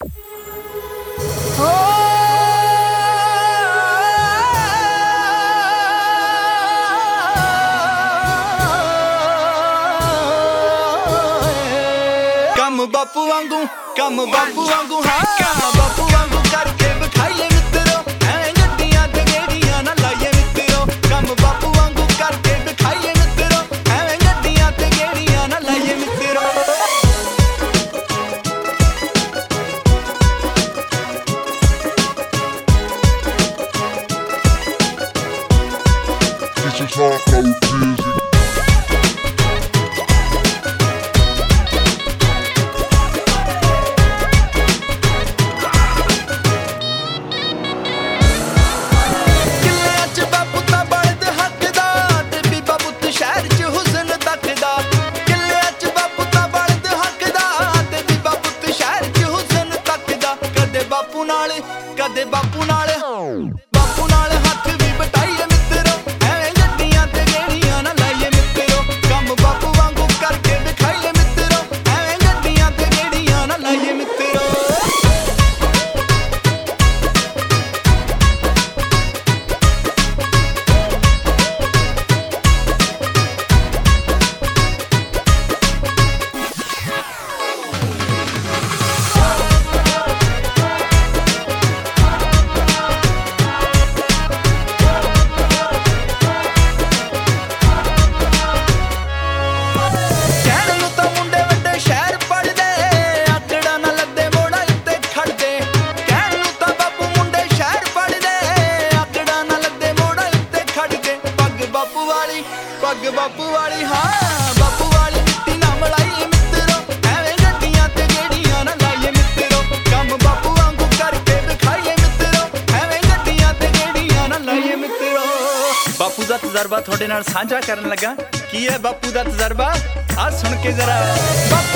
ਬਾਪੂ ਵਾਂਗੂ ਹਾਂ ਬਾਪੂ ਵਾਂਗੂ ਕਰਕੇ ਵਿਖਾਈਏ ਮਿੱਤਰੋ ਐਵੇਂ ਗੱਡੀਆਂ ਤੇ ਗੇੜੀਆਂ ਨਾ ਲਾਈਏ ਮਿੱਤਰੋ ਕੰਮ ਬਾਪੂ ਵਾਂਗੂ ਕਰਕੇ ਵਿਖਾਈਏ ਮਿੱਤਰੋ ਐਵੇਂ ਗੱਡੀਆਂ ਤੇ ਗੇੜੀਆਂ ਨਾ ਲਾਈਏ ਮਿੱਤਰੋ This is not no music. ਕਦੇ ਬਾਪੂ ਨਾਲ ਹੱਥ ਵੀ ਬਟਾਈਏ ਮਿੱਤਰੋ ਐਵੇਂ ਗੱਡੀਆਂ ਤੇ ਗੇੜੀਆਂ ਨਾ ਲਾਈਏ ਮਿੱਤਰੋ ਕੰਮ ਬਾਪੂ ਵਾਂਗੂ ਕਰਕੇ ਦਿਖਾਈਏ ਮਿੱਤਰੋ ਐਵੇਂ ਗੱਡੀਆਂ ਤੇ ਗੇੜੀਆਂ ਨਾ ਲਾਈਏ ਮਿੱਤਰੋ ਪੱਗ ਬਾਪੂ ਵਾਲੀ ਹਾਂ ਬਾਪੂ ਵਾਲੀ ਮਿੱਟੀ ਨਾ ਮਲਾਈਏ ਮਿੱਤਰੋ ਐਵੇਂ ਗੱਡੀਆਂ ਤੇ ਗੇੜੀਆਂ ਨਾ ਲਾਈਏ ਮਿੱਤਰੋ ਕੰਮ ਬਾਪੂ ਵਾਂਗੂ ਕਰਕੇ ਦਿਖਾਈਏ ਮਿੱਤਰੋ ਐਵੇਂ ਗੱਡੀਆਂ ਤੇ ਗੇੜੀਆਂ ਨਾ ਲਾਈਏ ਮਿੱਤਰੋ ਬਾਪੂ ਦਾ ਤਜਰਬਾ ਤੁਹਾਡੇ ਨਾਲ ਸਾਂਝਾ ਕਰਨ ਲੱਗਾ ਕੀ ਹੈ ਬਾਪੂ ਦਾ ਤਜਰਬਾ ਆ ਸੁਣ ਕੇ ਜ਼ਰਾ